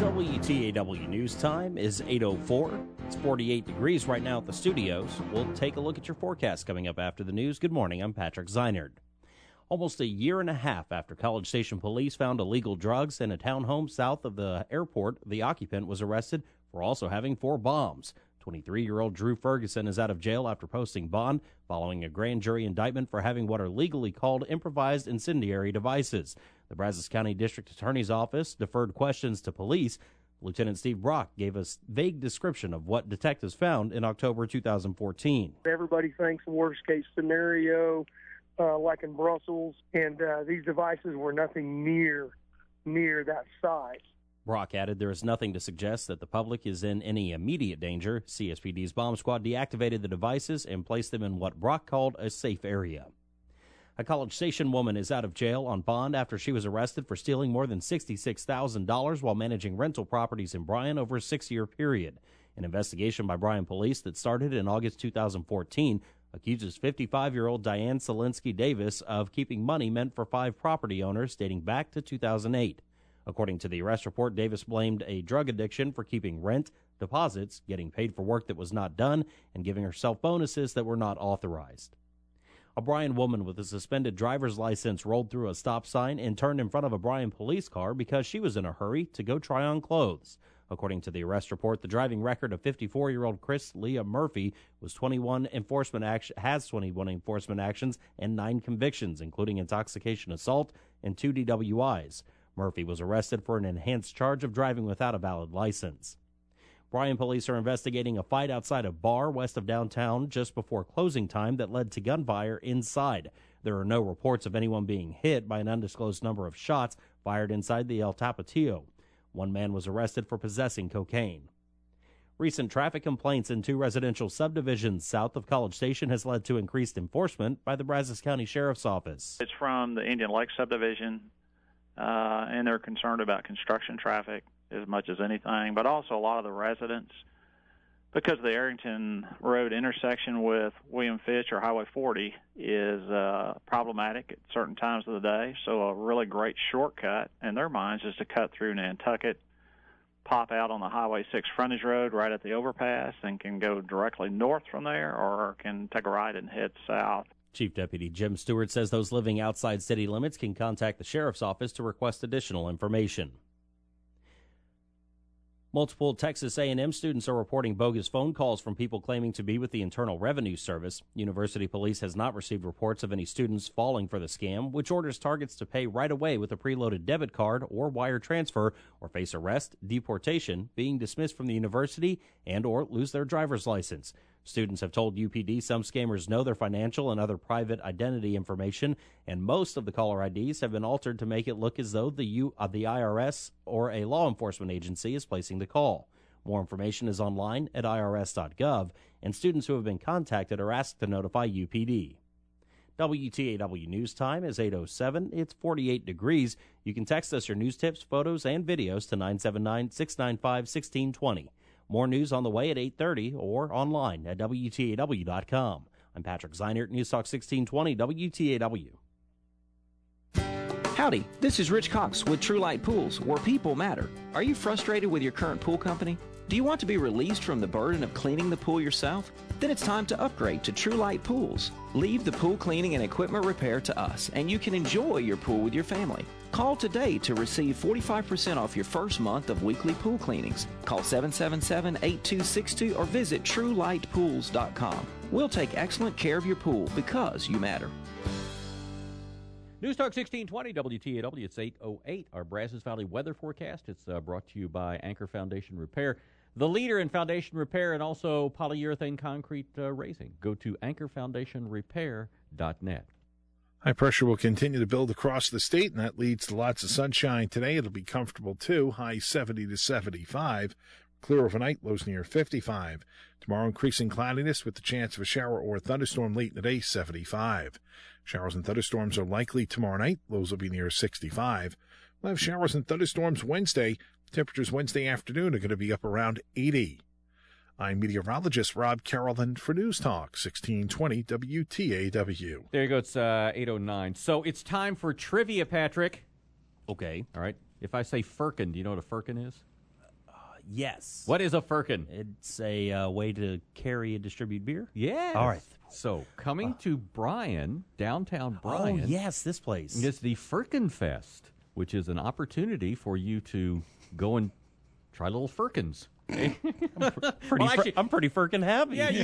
WTAW News Time is 8:04. It's 48 degrees right now at the studios. We'll take a look at your forecast coming up after the news. Good morning, I'm Patrick Zeinert. Almost a year and a half after College Station police found illegal drugs in a townhome south of the airport, the occupant was arrested for also having 4 bombs. 23-year-old Drew Ferguson is out of jail after posting bond following a grand jury indictment for having what are legally called improvised incendiary devices. The Brazos County District Attorney's Office deferred questions to police. Lieutenant Steve Brock gave a vague description of what detectives found in October 2014. Everybody thinks worst-case scenario, like in Brussels, and these devices were nothing near that size. Brock added there is nothing to suggest that the public is in any immediate danger. CSPD's bomb squad deactivated the devices and placed them in what Brock called a safe area. A College Station woman is out of jail on bond after she was arrested for stealing more than $66,000 while managing rental properties in Bryan over a 6-year period. An investigation by Bryan police that started in August 2014 accuses 55-year-old Diane Selinsky Davis of keeping money meant for 5 property owners dating back to 2008. According to the arrest report, Davis blamed a drug addiction for keeping rent, deposits, getting paid for work that was not done, and giving herself bonuses that were not authorized. A Bryan woman with a suspended driver's license rolled through a stop sign and turned in front of a Bryan police car because she was in a hurry to go try on clothes. According to the arrest report, the driving record of 54-year-old Chris Leah Murphy has 21 enforcement actions and 9 convictions, including intoxication assault and 2 DWIs. Murphy was arrested for an enhanced charge of driving without a valid license. Bryan police are investigating a fight outside a bar west of downtown just before closing time that led to gunfire inside. There are no reports of anyone being hit by an undisclosed number of shots fired inside the El Tapatio. 1 man was arrested for possessing cocaine. Recent traffic complaints in 2 residential subdivisions south of College Station has led to increased enforcement by the Brazos County Sheriff's Office. It's from the Indian Lake subdivision. And they're concerned about construction traffic as much as anything, but also a lot of the residents, because the Arrington Road intersection with William Fitch or Highway 40 is problematic at certain times of the day. So a really great shortcut in their minds is to cut through Nantucket, pop out on the Highway 6 frontage road right at the overpass, and can go directly north from there, or can take a right and head south. Chief Deputy Jim Stewart says those living outside city limits can contact the Sheriff's Office to request additional information. Multiple Texas A&M students are reporting bogus phone calls from people claiming to be with the Internal Revenue Service. University police has not received reports of any students falling for the scam, which orders targets to pay right away with a preloaded debit card or wire transfer, or face arrest, deportation, being dismissed from the university, and or lose their driver's license. Students have told UPD some scammers know their financial and other private identity information, and most of the caller IDs have been altered to make it look as though the IRS or a law enforcement agency is placing the call. More information is online at irs.gov, and students who have been contacted are asked to notify UPD. WTAW News Time is 8:07. It's 48 degrees. You can text us your news tips, photos, and videos to 979-695-1620. More news on the way at 8:30 or online at WTAW.com. I'm Patrick Zeinert, News Talk 1620 WTAW. Howdy, this is Rich Cox with True Light Pools, where people matter. Are you frustrated with your current pool company? Do you want to be released from the burden of cleaning the pool yourself? Then it's time to upgrade to True Light Pools. Leave the pool cleaning and equipment repair to us, and you can enjoy your pool with your family. Call today to receive 45% off your first month of weekly pool cleanings. Call 777-8262 or visit TrueLightPools.com. We'll take excellent care of your pool because you matter. News Talk 1620 WTAW. It's 8:08. Our Brazos Valley weather forecast. It's brought to you by Anchor Foundation Repair, the leader in foundation repair and also polyurethane concrete raising. Go to anchorfoundationrepair.net. High pressure will continue to build across the state, and that leads to lots of sunshine today. It'll be comfortable, too. High 70 to 75. Clear overnight, lows near 55. Tomorrow, increasing cloudiness with the chance of a shower or thunderstorm late in the day, 75. Showers and thunderstorms are likely tomorrow night. Lows will be near 65. We'll have showers and thunderstorms Wednesday. Temperatures Wednesday afternoon are going to be up around 80. I'm meteorologist Rob Carolyn for News Talk 1620 WTAW. There you go. It's 8:09. So it's time for trivia, Patrick. Okay. All right. If I say firkin, do you know what a firkin is? Yes. What is a firkin? It's a way to carry and distribute beer. Yes. All right. So, coming to Bryan, downtown Bryan. Oh, yes, this place. It's the Firkin Fest, which is an opportunity for you to go and try little firkins. I'm pretty freaking happy. Yeah,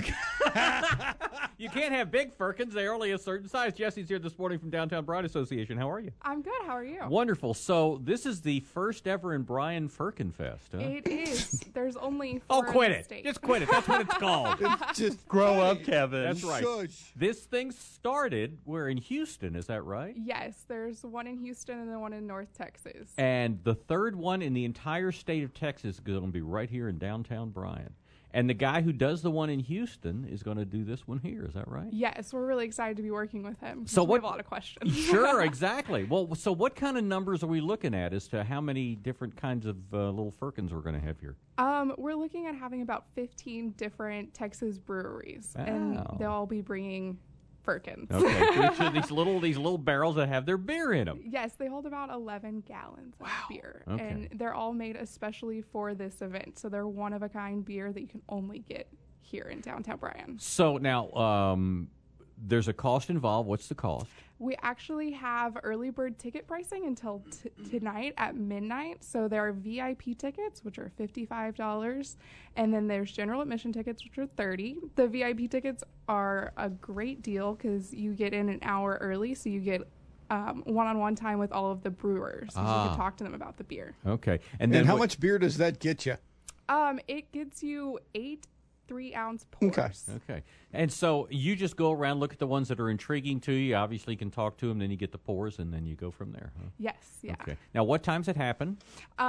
you can't have big firkins. They're only a certain size. Jesse's here this morning from Downtown Bryan Association. How are you? I'm good. How are you? Wonderful. So this is the first ever in Bryan Firkin Fest, huh? It is. There's only 4 Oh, quit in the it. state. Just quit it. That's what it's called. Just Grow up, Kevin. That's right. Shush. This thing started, we're in Houston, is that right? Yes, there's one in Houston and then one in North Texas. And the third one in the entire state of Texas is going to be right here in downtown Bryan. And the guy who does the one in Houston is going to do this one here. Is that right? Yes, we're really excited to be working with him. So we what- have a lot of questions. Sure, exactly. Well, so what kind of numbers are we looking at as to how many different kinds of little firkins we're going to have here? We're looking at having about 15 different Texas breweries, and Wow. they'll all be bringing firkins. Okay, so these little barrels that have their beer in them. Yes, they hold about 11 gallons of beer, Okay. and they're all made especially for this event. So they're one-of-a-kind beer that you can only get here in downtown Bryan. So now, there's a cost involved. What's the cost? We actually have early bird ticket pricing until tonight at midnight. So there are VIP tickets, which are $55, and then there's general admission tickets, which are $30. The VIP tickets are a great deal because you get in an hour early, so you get one-on-one time with all of the brewers. So you can talk to them about the beer. Okay, And then how what- much beer does that get you? It gets you 8 3-ounce pours. Okay. And so you just go around, look at the ones that are intriguing to you. Obviously, you can talk to them, then you get the pours, and then you go from there. Huh? Yes, yeah. Okay. Now, what time's it happen?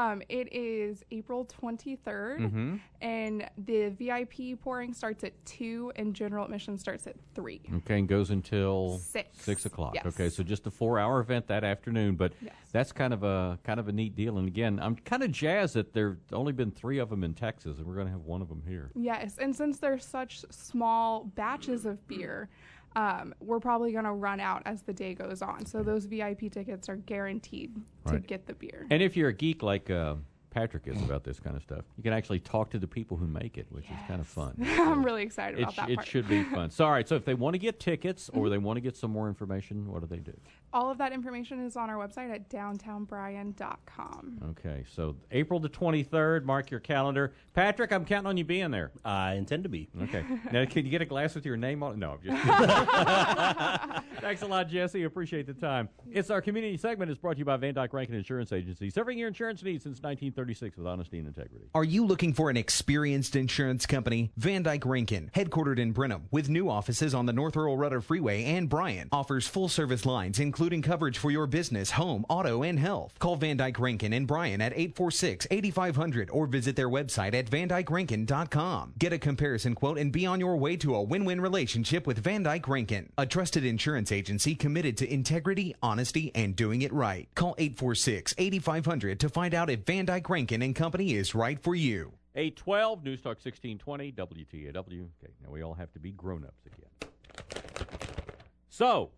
It is April 23rd, Mm-hmm. and the VIP pouring starts at 2, and general admission starts at 3. Okay, and goes until 6. o'clock. Yes. Okay, so just a 4-hour event that afternoon, but Yes. that's kind of a neat deal. And again, I'm kind of jazzed that there's only been 3 of them in Texas, and we're going to have one of them here. Yes, and since there's such small batches of beer, we're probably going to run out as the day goes on. So those VIP tickets are guaranteed to Right. get the beer. And if you're a geek like Patrick is about this kind of stuff, you can actually talk to the people who make it, which is kind of fun. I'm really excited about that It part. should be fun. So, all right, so if they want to get tickets or they want to get some more information, what do they do? All of that information is on our website at downtownbryan.com. Okay, so April the 23rd, mark your calendar. Patrick, I'm counting on you being there. I intend to be. Okay. Now, can you get a glass with your name on it? No, I'm just kidding. Thanks a lot, Jesse. Appreciate the time. It's our community segment. It's brought to you by Van Dyke Rankin Insurance Agency, serving your insurance needs since 1936 with honesty and integrity. Are you looking for an experienced insurance company? Van Dyke Rankin, headquartered in Brenham, with new offices on the North Earl Rudder Freeway and Bryan, offers full-service lines, including coverage for your business, home, auto, and health. Call Van Dyke Rankin in Bryan at 846-8500 or visit their website at vandykerankin.com. Get a comparison quote and be on your way to a win-win relationship with Van Dyke Rankin, a trusted insurance agency committed to integrity, honesty, and doing it right. Call 846-8500 to find out if Van Dyke Rankin and Company is right for you. 812, News Talk 1620, WTAW. Okay, now we all have to be grown-ups again. So,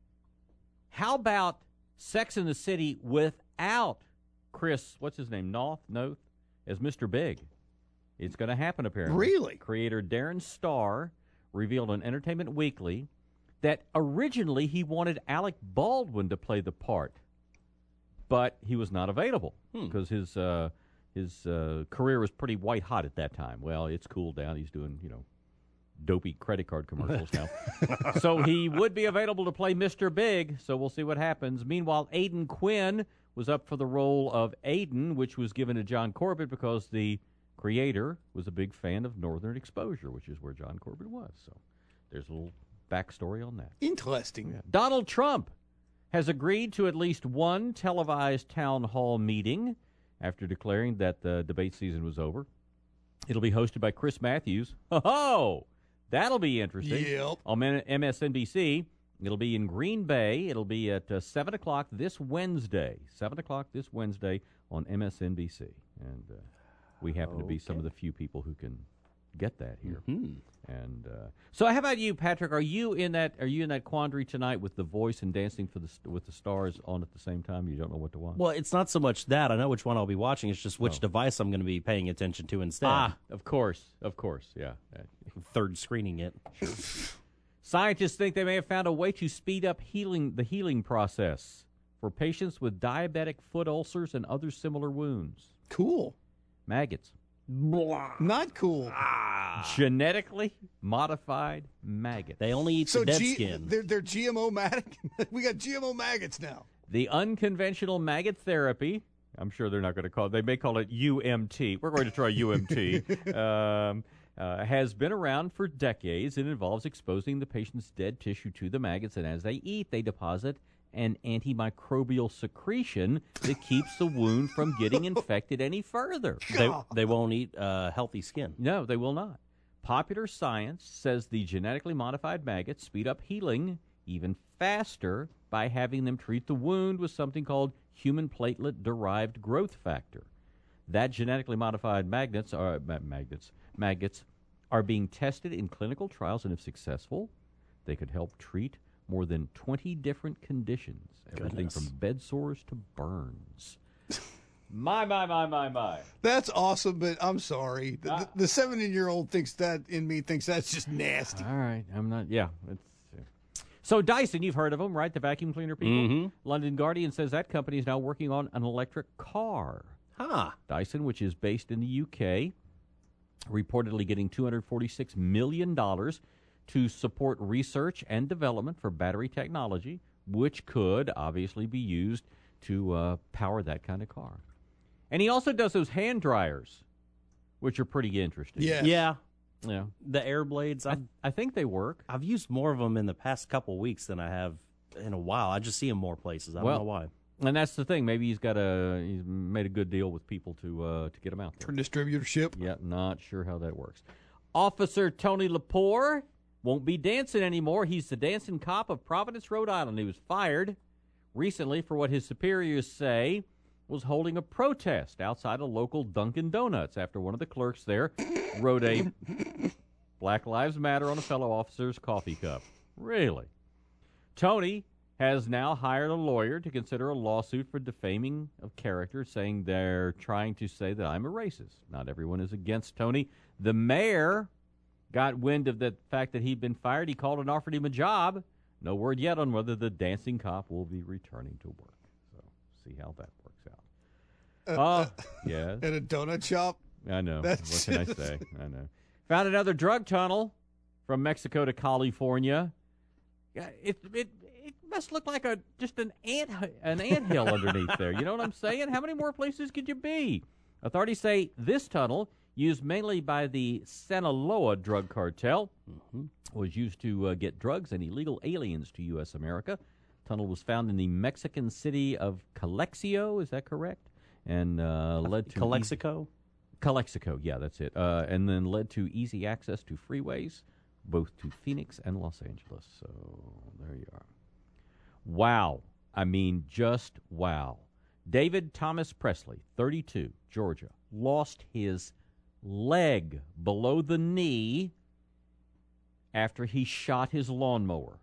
how about Sex in the City without Chris, what's his name, Noth, as Mr. Big? It's going to happen, apparently. Really? Creator Darren Star revealed on Entertainment Weekly that originally he wanted Alec Baldwin to play the part, but he was not available because his career was pretty white hot at that time. Well, it's cooled down. He's doing, dopey credit card commercials now. So he would be available to play Mr. Big, so we'll see what happens. Meanwhile, Aidan Quinn was up for the role of Aiden, which was given to John Corbett because the creator was a big fan of Northern Exposure, which is where John Corbett was. So there's a little backstory on that. Interesting. Yeah. Donald Trump has agreed to at least one televised town hall meeting after declaring that the debate season was over. It'll be hosted by Chris Matthews. Oh, that'll be interesting. Yep. On MSNBC. It'll be in Green Bay. It'll be at 7 o'clock this Wednesday. 7 o'clock this Wednesday on MSNBC. And we happen to be some of the few people who can get that here. Mm-hmm. And so, how about you, Patrick? Are you in that quandary tonight with The Voice and Dancing with the Stars on at the same time? You don't know what to watch. Well, it's not so much that I know which one I'll be watching. It's just which device I'm going to be paying attention to instead. Of course, yeah. Third screening it. Sure. Scientists think they may have found a way to speed up the healing process for patients with diabetic foot ulcers and other similar wounds. Cool. Maggots. Blah. Not cool. Genetically modified maggots. They only eat the dead skin. They're GMO-matic? We got GMO maggots now. The unconventional maggot therapy, I'm sure they're not going to call it, they may call it UMT. We're going to try UMT. Has been around for decades. It involves exposing the patient's dead tissue to the maggots, and as they eat, they deposit an antimicrobial secretion that keeps the wound from getting infected any further. They won't eat healthy skin. No, they will not. Popular Science says the genetically modified maggots speed up healing even faster by having them treat the wound with something called human platelet-derived growth factor. That genetically modified maggots are being tested in clinical trials, and if successful, they could help treat more than 20 different conditions, everything from bed sores to burns. My. That's awesome, but I'm sorry. The 17-year-old thinks that's just nasty. All right, I'm not, yeah. So Dyson, you've heard of them, right? The vacuum cleaner people? Mm-hmm. London Guardian says that company is now working on an electric car. Dyson, which is based in the UK, reportedly getting $246 million to support research and development for battery technology, which could obviously be used to power that kind of car. And he also does those hand dryers, which are pretty interesting. Yes. Yeah. Yeah. The air blades. I think they work. I've used more of them in the past couple weeks than I have in a while. I just see them more places. I don't know why. And that's the thing. Maybe he's made a good deal with people to get them out there. For distributorship? Yeah, not sure how that works. Officer Tony Lepore won't be dancing anymore. He's the dancing cop of Providence, Rhode Island. He was fired recently for what his superiors say was holding a protest outside a local Dunkin' Donuts after one of the clerks there wrote a Black Lives Matter on a fellow officer's coffee cup. Really? Tony has now hired a lawyer to consider a lawsuit for defaming of character, saying they're trying to say that I'm a racist. Not everyone is against Tony. The mayor got wind of the fact that he'd been fired. He called and offered him a job. No word yet on whether the dancing cop will be returning to work. So, see how that works out. Yes. At a donut shop? I know. What can I say? I know. Found another drug tunnel from Mexico to California. It must look like just an anthill underneath there. You know what I'm saying? How many more places could you be? Authorities say this tunnel, used mainly by the Sinaloa drug cartel, was used to get drugs and illegal aliens to U.S. America. Tunnel was found in the Mexican city of Calexico. Is that correct? And led to Calexico? Calexico, yeah, that's it. And then led to easy access to freeways, both to Phoenix and Los Angeles. So there you are. Wow. I mean, just wow. David Thomas Presley, 32, Georgia, lost his leg below the knee after he shot his lawnmower.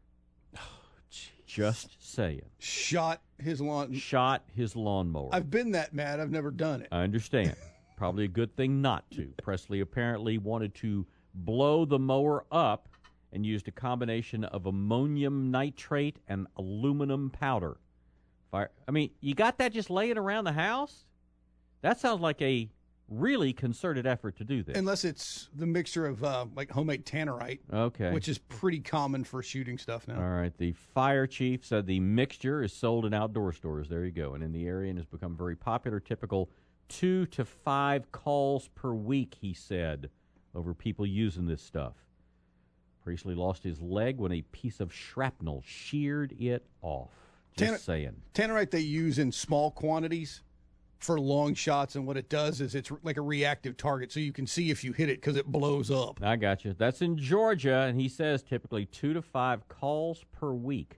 Just saying. Shot his lawnmower. I've been that mad. I've never done it. I understand. Probably a good thing not to. Presley apparently wanted to blow the mower up and used a combination of ammonium nitrate and aluminum powder. I mean, you got that just laying around the house? That sounds like a really concerted effort to do this. Unless it's the mixture of like homemade tannerite, okay, which is pretty common for shooting stuff now. All right. The fire chief said the mixture is sold in outdoor stores. There you go. And in the area and has become very popular, typical 2 to 5 calls per week, he said, over people using this stuff. Priestley lost his leg when a piece of shrapnel sheared it off. Just saying. Tannerite they use in small quantities for long shots, and what it does is it's like a reactive target, so you can see if you hit it because it blows up. I got you. That's in Georgia, and he says typically 2 to 5 calls per week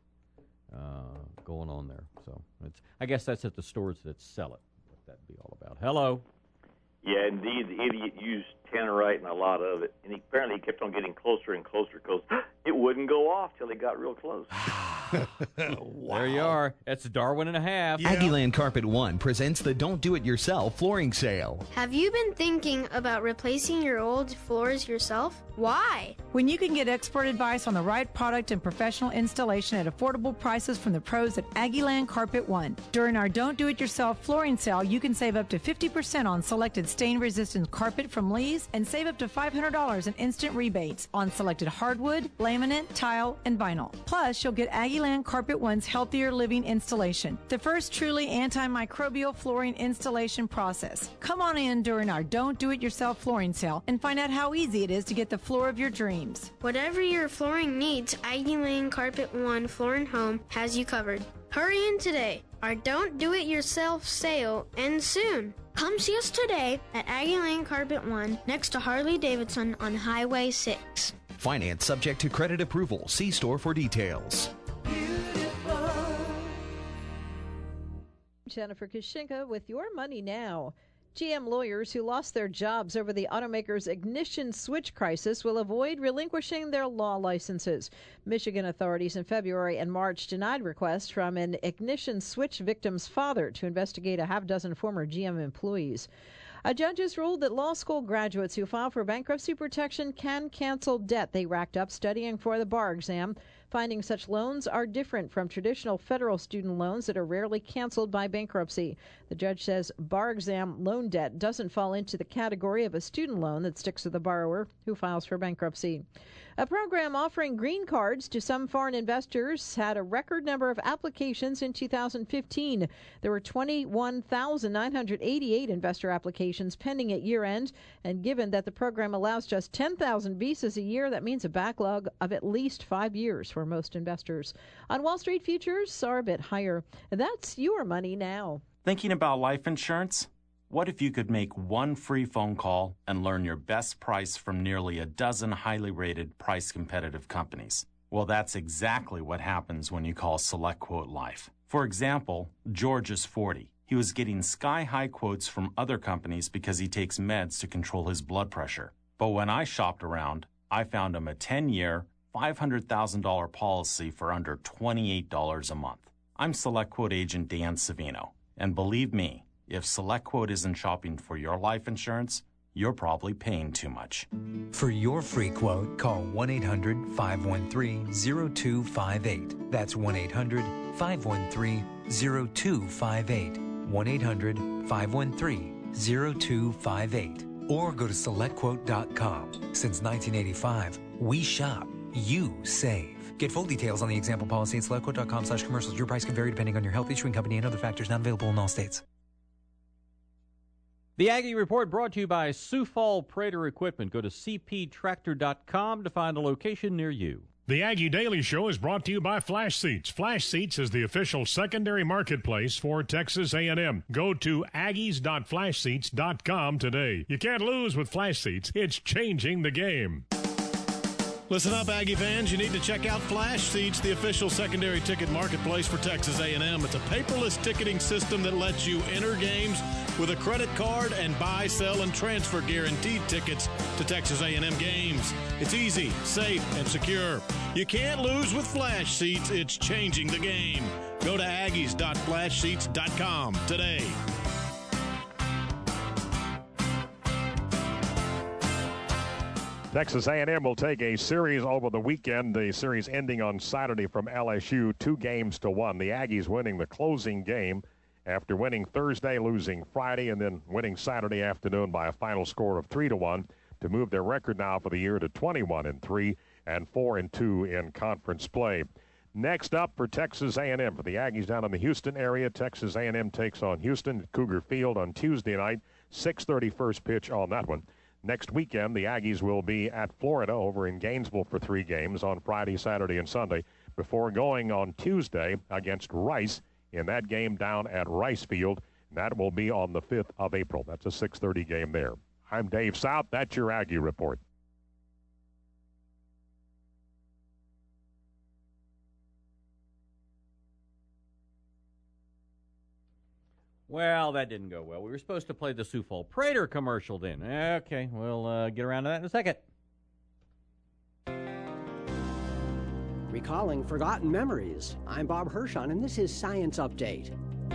going on there. So I guess that's at the stores that sell it. What that'd be all about. Hello. Yeah, indeed, the idiot used tannerite and a lot of it, and apparently he kept on getting closer and closer because it wouldn't go off till he got real close. There you are. That's Darwin and a half. Yeah. Aggieland Carpet One presents the Don't Do It Yourself flooring sale. Have you been thinking about replacing your old floors yourself? Why? When you can get expert advice on the right product and professional installation at affordable prices from the pros at Aggieland Carpet One. During our Don't Do It Yourself flooring sale, you can save up to 50% on selected stain-resistant carpet from Lee's and save up to $500 in instant rebates on selected hardwood, laminate, tile, and vinyl. Plus, you'll get Aggieland Carpet One's Healthier Living installation, the first truly antimicrobial flooring installation process. Come on in during our Don't Do It Yourself flooring sale and find out how easy it is to get the floor of your dreams. Whatever your flooring needs, Aggieland Carpet One Floor and Home has you covered. Hurry in today. Our Don't Do It Yourself sale ends soon. Come see us today at Aggieland Carpet One next to Harley Davidson on Highway 6. Finance subject to credit approval. See store for details. Jennifer Kushinka with Your Money Now. GM lawyers who lost their jobs over the automaker's ignition switch crisis will avoid relinquishing their law licenses. Michigan authorities in February and March denied requests from an ignition switch victim's father to investigate a half-dozen former GM employees. A judge has ruled that law school graduates who file for bankruptcy protection can cancel debt they racked up studying for the bar exam. Finding such loans are different from traditional federal student loans that are rarely canceled by bankruptcy. The judge says bar exam loan debt doesn't fall into the category of a student loan that sticks to the borrower who files for bankruptcy. A program offering green cards to some foreign investors had a record number of applications in 2015. There were 21,988 investor applications pending at year-end, and given that the program allows just 10,000 visas a year, that means a backlog of at least 5 years for most investors. On Wall Street, futures are a bit higher. That's Your Money Now. Thinking about life insurance? What if you could make one free phone call and learn your best price from nearly a dozen highly rated, price-competitive companies? Well, that's exactly what happens when you call SelectQuote Life. For example, George is 40. He was getting sky-high quotes from other companies because he takes meds to control his blood pressure. But when I shopped around, I found him a 10-year, $500,000 policy for under $28 a month. I'm SelectQuote agent Dan Savino, and believe me, if SelectQuote isn't shopping for your life insurance, you're probably paying too much. For your free quote, call 1-800-513-0258. That's 1-800-513-0258. 1-800-513-0258. Or go to SelectQuote.com. Since 1985, we shop, you save. Get full details on the example policy at SelectQuote.com/commercials. Your price can vary depending on your health, issuing company, and other factors not available in all states. The Aggie Report brought to you by Sioux Fall Prater Equipment. Go to cptractor.com to find a location near you. The Aggie Daily Show is brought to you by Flash Seats. Flash Seats is the official secondary marketplace for Texas A&M. Go to aggies.flashseats.com today. You can't lose with Flash Seats. It's changing the game. Listen up, Aggie fans. You need to check out Flash Seats, the official secondary ticket marketplace for Texas A&M. It's a paperless ticketing system that lets you enter games with a credit card and buy, sell, and transfer guaranteed tickets to Texas A&M games. It's easy, safe, and secure. You can't lose with Flash Seats. It's changing the game. Go to aggies.flashseats.com today. Texas A&M will take a series over the weekend, the series ending on Saturday from LSU, 2-1. The Aggies winning the closing game after winning Thursday, losing Friday, and then winning Saturday afternoon by a final score of 3-1 to move their record now for the year to 21-3 and 4-2 in conference play. Next up for Texas A&M, for the Aggies down in the Houston area, Texas A&M takes on Houston at Cougar Field on Tuesday night, 6:30 first pitch on that one. Next weekend, the Aggies will be at Florida over in Gainesville for 3 games on Friday, Saturday, and Sunday before going on Tuesday against Rice in that game down at Rice Field. That will be on the 5th of April. That's a 6:30 game there. I'm Dave South. That's your Aggie Report. Well, that didn't go well. We were supposed to play the Sioux Falls Prater commercial then. Okay, we'll get around to that in a second. Recalling forgotten memories. I'm Bob Hirschon, and this is Science Update.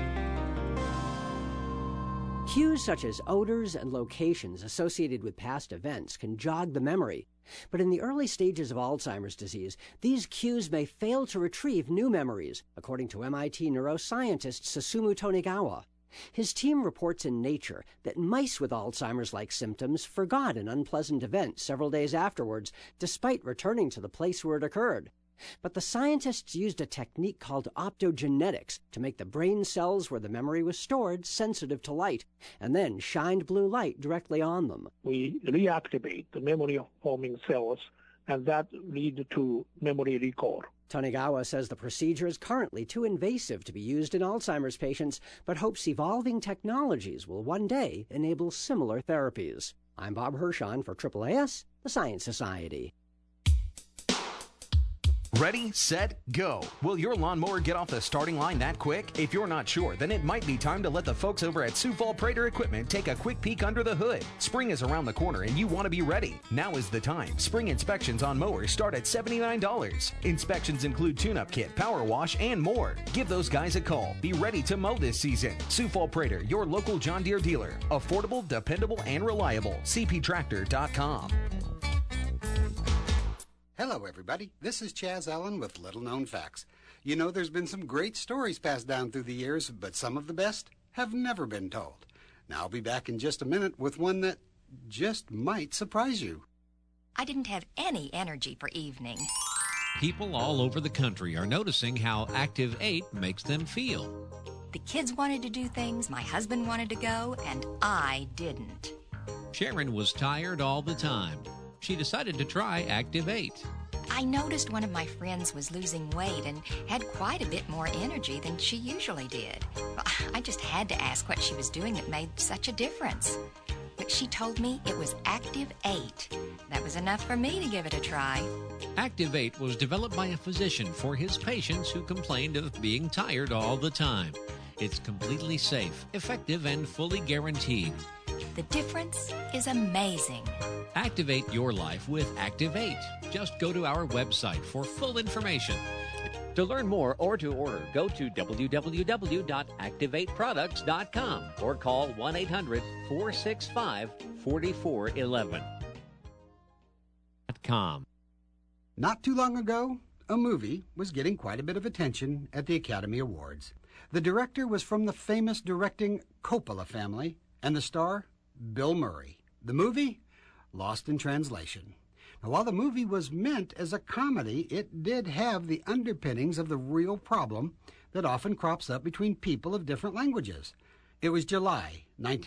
Cues such as odors and locations associated with past events can jog the memory. But in the early stages of Alzheimer's disease, these cues may fail to retrieve new memories, according to MIT neuroscientist Susumu Tonigawa. His team reports in Nature that mice with Alzheimer's-like symptoms forgot an unpleasant event several days afterwards, despite returning to the place where it occurred. But the scientists used a technique called optogenetics to make the brain cells where the memory was stored sensitive to light, and then shined blue light directly on them. We reactivate the memory-forming cells, and that leads to memory recall. Tonigawa says the procedure is currently too invasive to be used in Alzheimer's patients, but hopes evolving technologies will one day enable similar therapies. I'm Bob Hirschon for AAAS, the Science Society. Ready, set, go. Will your lawnmower get off the starting line that quick? If you're not sure, then it might be time to let the folks over at Sioux Falls Prater Equipment take a quick peek under the hood. Spring is around the corner and you want to be ready. Now is the time. Spring inspections on mowers start at $79. Inspections include tune-up kit, power wash, and more. Give those guys a call. Be ready to mow this season. Sioux Falls Prater, your local John Deere dealer. Affordable, dependable, and reliable. CPTractor.com. Hello, everybody. This is Chaz Allen with Little Known Facts. You know, there's been some great stories passed down through the years, but some of the best have never been told. Now, I'll be back in just a minute with one that just might surprise you. I didn't have any energy for evening. People all over the country are noticing how Active 8 makes them feel. The kids wanted to do things, my husband wanted to go, and I didn't. Sharon was tired all the time. She decided to try Active 8. I noticed one of my friends was losing weight and had quite a bit more energy than she usually did. I just had to ask what she was doing that made such a difference. But she told me it was Active 8. That was enough for me to give it a try. Active 8 was developed by a physician for his patients who complained of being tired all the time. It's completely safe, effective, and fully guaranteed. The difference is amazing. Activate your life with Active 8. Just go to our website for full information. To learn more or to order, go to www.activateproducts.com or call 1-800-465-4411. Not too long ago, a movie was getting quite a bit of attention at the Academy Awards. The director was from the famous directing Coppola family, and the star, Bill Murray. The movie, Lost in Translation. Now, while the movie was meant as a comedy, it did have the underpinnings of the real problem that often crops up between people of different languages. It was July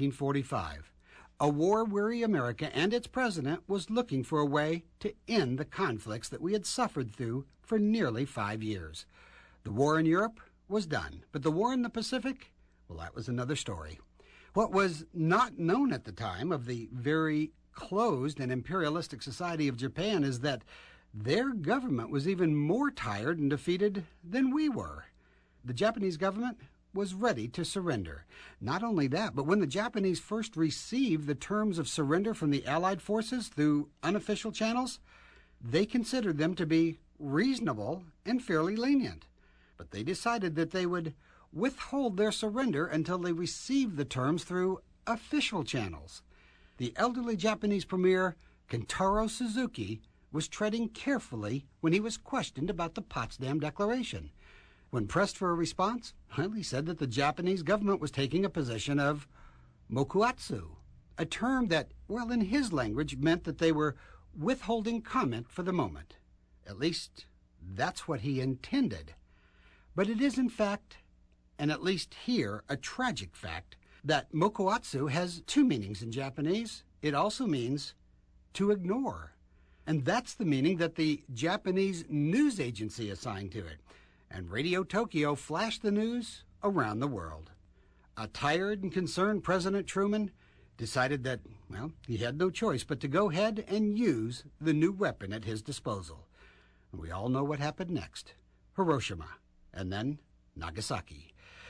1945. A war-weary America and its president was looking for a way to end the conflicts that we had suffered through for nearly 5 years. The war in Europe was done, but the war in the Pacific, well, that was another story. What was not known at the time of the very closed and imperialistic society of Japan is that their government was even more tired and defeated than we were. The Japanese government was ready to surrender. Not only that, but when the Japanese first received the terms of surrender from the Allied forces through unofficial channels, they considered them to be reasonable and fairly lenient. But they decided that they would withhold their surrender until they received the terms through official channels. The elderly Japanese premier, Kentaro Suzuki, was treading carefully when he was questioned about the Potsdam Declaration. When pressed for a response, he said that the Japanese government was taking a position of mokuatsu, a term that, well, in his language, meant that they were withholding comment for the moment. At least, that's what he intended. But it is, in fact, and at least here, a tragic fact, that mokuatsu has two meanings in Japanese. It also means to ignore. And that's the meaning that the Japanese news agency assigned to it. And Radio Tokyo flashed the news around the world. A tired and concerned President Truman decided that, well, he had no choice but to go ahead and use the new weapon at his disposal. And we all know what happened next. Hiroshima, and then Nagasaki.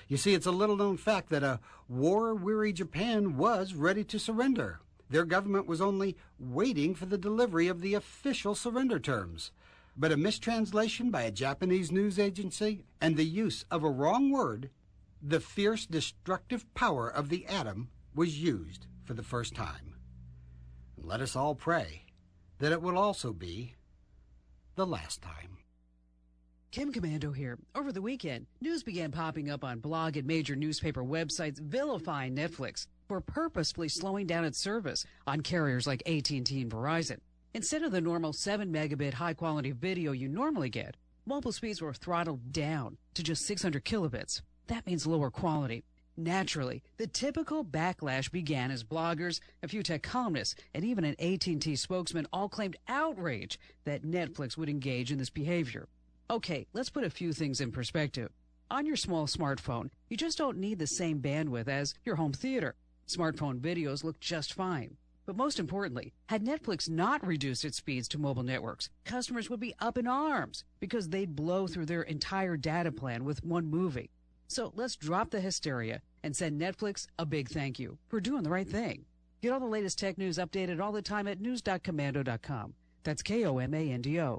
You see, it's a little-known fact that a war-weary Japan was ready to surrender. Their government was only waiting for the delivery of the official surrender terms. But a mistranslation by a Japanese news agency and the use of a wrong word, the fierce destructive power of the atom was used for the first time. Let us all pray that it will also be the last time. Kim Commando here. Over the weekend, news began popping up on blog and major newspaper websites vilifying Netflix for purposefully slowing down its service on carriers like AT&T and Verizon. Instead of the normal 7-megabit high-quality video you normally get, mobile speeds were throttled down to just 600 kilobits. That means lower quality. Naturally, the typical backlash began as bloggers, a few tech columnists, and even an AT&T spokesman all claimed outrage that Netflix would engage in this behavior. Okay, let's put a few things in perspective. On your small smartphone, you just don't need the same bandwidth as your home theater. Smartphone videos look just fine. But most importantly, had Netflix not reduced its speeds to mobile networks, customers would be up in arms because they'd blow through their entire data plan with one movie. So let's drop the hysteria and send Netflix a big thank you for doing the right thing. Get all the latest tech news updated all the time at news.commando.com. That's Komando.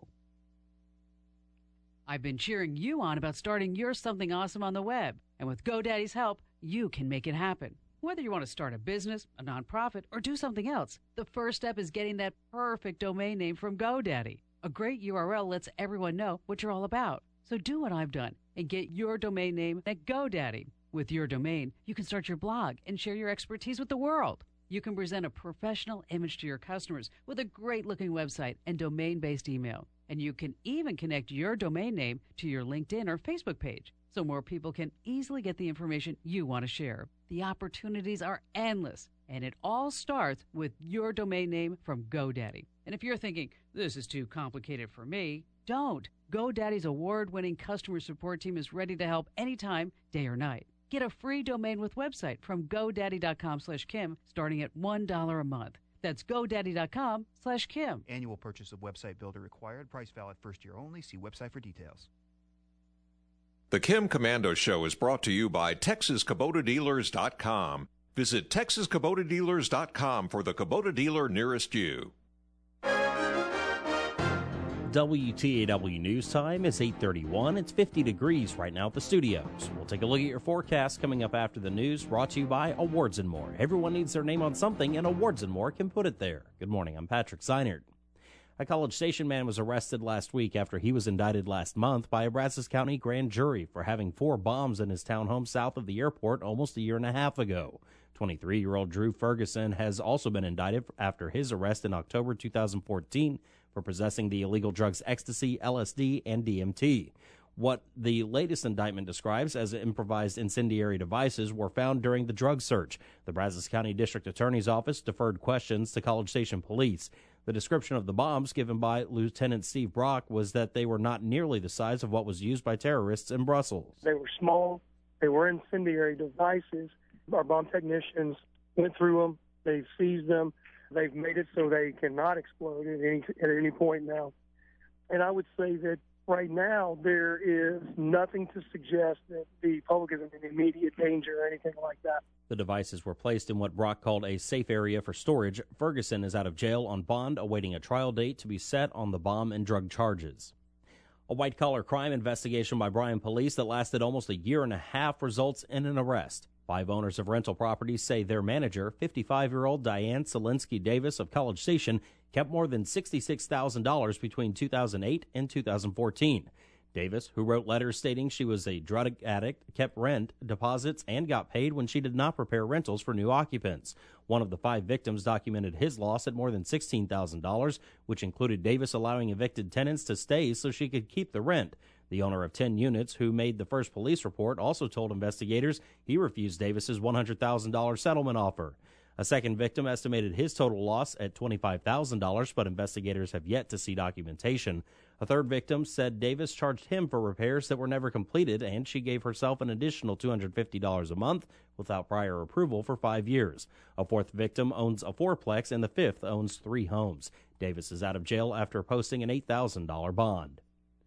I've been cheering you on about starting your something awesome on the web, and with GoDaddy's help, you can make it happen. Whether you want to start a business, a nonprofit, or do something else, the first step is getting that perfect domain name from GoDaddy. A great URL lets everyone know what you're all about. So do what I've done and get your domain name at GoDaddy. With your domain, you can start your blog and share your expertise with the world. You can present a professional image to your customers with a great-looking website and domain-based email. And you can even connect your domain name to your LinkedIn or Facebook page, so more people can easily get the information you want to share. The opportunities are endless, and it all starts with your domain name from GoDaddy. And if you're thinking, this is too complicated for me, don't. GoDaddy's award-winning customer support team is ready to help anytime, day or night. Get a free domain with website from GoDaddy.com/Kim starting at $1 a month. That's GoDaddy.com/Kim. Annual purchase of website builder required. Price valid first year only. See website for details. The Kim Commando Show is brought to you by TexasKubotaDealers.com. Visit TexasKubotaDealers.com for the Kubota dealer nearest you. WTAW News Time is 8:31. It's 50 degrees right now at the studios. We'll take a look at your forecast coming up after the news, brought to you by Awards & More. Everyone needs their name on something, and Awards & More can put it there. Good morning, I'm Patrick Seinert. A College Station man was arrested last week after he was indicted last month by a Brazos County grand jury for having 4 bombs in his townhome south of the airport almost a year and a half ago. 23-year-old Drew Ferguson has also been indicted after his arrest in October 2014 for possessing the illegal drugs ecstasy, LSD, and DMT. What the latest indictment describes as improvised incendiary devices were found during the drug search. The Brazos County District Attorney's Office deferred questions to College Station police. The description of the bombs given by Lieutenant Steve Brock was that they were not nearly the size of what was used by terrorists in Brussels. They were small. They were incendiary devices. Our bomb technicians went through them. They seized them. They've made it so they cannot explode at any point now. And I would say that right now there is nothing to suggest that the public is in immediate danger or anything like that. The devices were placed in what Brock called a safe area for storage. Ferguson is out of jail on bond, awaiting a trial date to be set on the bomb and drug charges. A white-collar crime investigation by Bryan police that lasted almost a year and a half results in an arrest. 5 owners of rental properties say their manager, 55-year-old Diane Selinsky Davis of College Station, kept more than $66,000 between 2008 and 2014. Davis, who wrote letters stating she was a drug addict, kept rent, deposits, and got paid when she did not prepare rentals for new occupants. One of the 5 victims documented his loss at more than $16,000, which included Davis allowing evicted tenants to stay so she could keep the rent. The owner of 10 units, who made the first police report, also told investigators he refused Davis's $100,000 settlement offer. A second victim estimated his total loss at $25,000, but investigators have yet to see documentation. A third victim said Davis charged him for repairs that were never completed, and she gave herself an additional $250 a month without prior approval for 5 years. A fourth victim owns a 4-plex, and the fifth owns 3 homes. Davis is out of jail after posting an $8,000 bond.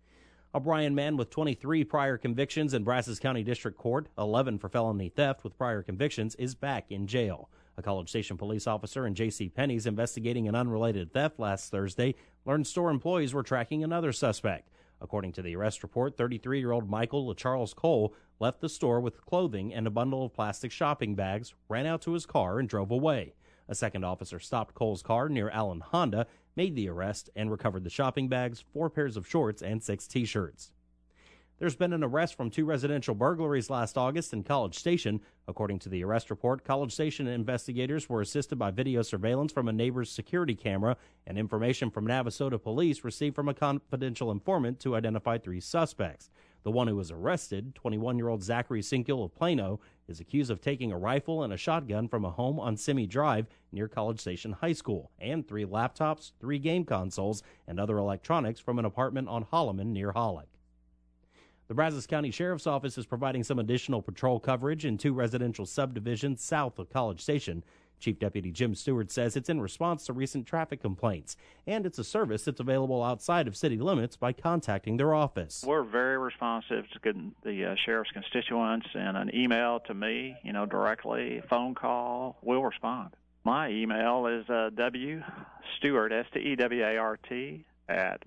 A Bryan man with 23 prior convictions in Brazos County District Court, 11 for felony theft with prior convictions, is back in jail. A College Station police officer in J.C. Penney's investigating an unrelated theft last Thursday learned store employees were tracking another suspect. According to the arrest report, 33-year-old Michael LaCharles Cole left the store with clothing and a bundle of plastic shopping bags, ran out to his car, and drove away. A second officer stopped Cole's car near Allen Honda, made the arrest, and recovered the shopping bags, 4 pairs of shorts, and 6 T-shirts. There's been an arrest from 2 residential burglaries last August in College Station. According to the arrest report, College Station investigators were assisted by video surveillance from a neighbor's security camera and information from Navasota police received from a confidential informant to identify 3 suspects. The one who was arrested, 21-year-old Zachary Sinkiel of Plano, is accused of taking a rifle and a shotgun from a home on Simi Drive near College Station High School, and 3 laptops, 3 game consoles, and other electronics from an apartment on Holloman near Hollick. The Brazos County Sheriff's Office is providing some additional patrol coverage in 2 residential subdivisions south of College Station. Chief Deputy Jim Stewart says it's in response to recent traffic complaints, and it's a service that's available outside of city limits by contacting their office. We're very responsive to the sheriff's constituents, and an email to me, directly, phone call, we'll respond. My email is wstewart, S-T-E-W-A-R-T, at